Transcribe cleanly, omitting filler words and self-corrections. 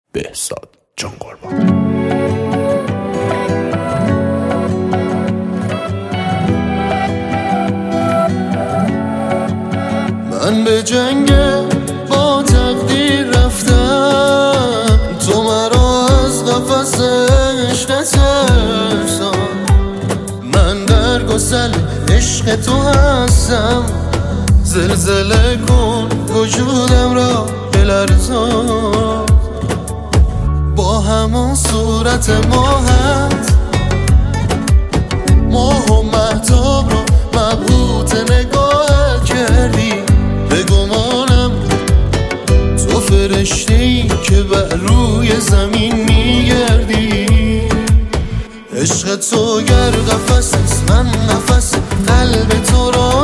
بهزاد جان قربان. من به جنگ با تقدیر رفتم، تو مرا از قفسش نترسان. من در گسل عشق تو هستم، زلزله کن وجودم را بلرزان. با همون صورت ماهت ماه و مهتاب رو مبهوت نگاه کردی. به گمانم تو فرشته‌ای که بر روی زمین میگردی. عشق تو گر قفس است، من نفس قلب تو را